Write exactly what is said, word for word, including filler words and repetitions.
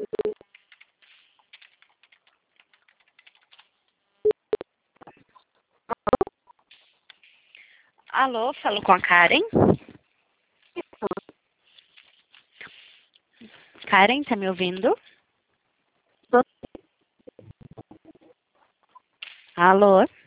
Alô, falo com a Karen. Karen, tá me ouvindo? Alô?